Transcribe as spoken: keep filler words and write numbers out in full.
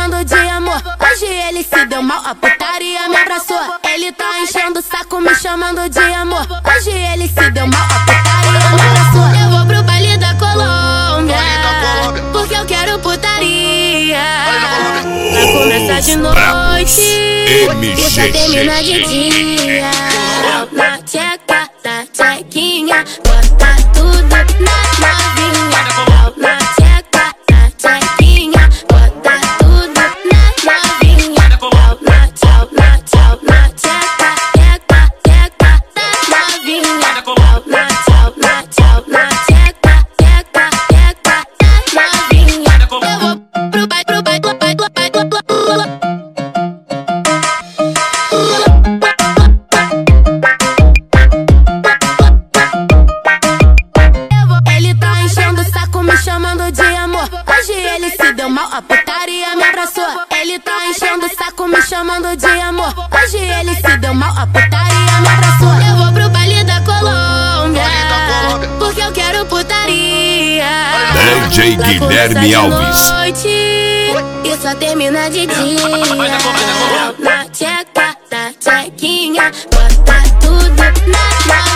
chamando de amor. Hoje ele se deu mal, a putaria me abraçou. Ele tá enchendo o saco me chamando de amor. Hoje ele se deu mal, a putaria me abraçou. Eu vou pro baile da Colômbia, porque eu quero putaria. Pra começar de noite e só termina de dia. Na tcheca, na tchequinha, bota tudo na novinha. Na tcheca, na tchequinha, bota tudo na novinha. Na tchau, na tchau, na tcheca, tcheca, tcheca, na novinha. Na tchau, na tchau, na tcheca, tcheca, tcheca, na novinha. Eu vou pro baile, pro baile, pro baile, pro baile, pro baile. Chamando de amor, hoje ele se deu mal, a putaria me abraçou. Ele tá enchendo o saco me chamando de amor. Hoje ele se deu mal, a putaria me abraçou. Eu vou pro baile da Colômbia, porque eu quero putaria. D J Guilherme Alves. Noite, e só termina de dia. Na tcheca, na tchequinha, bota tudo na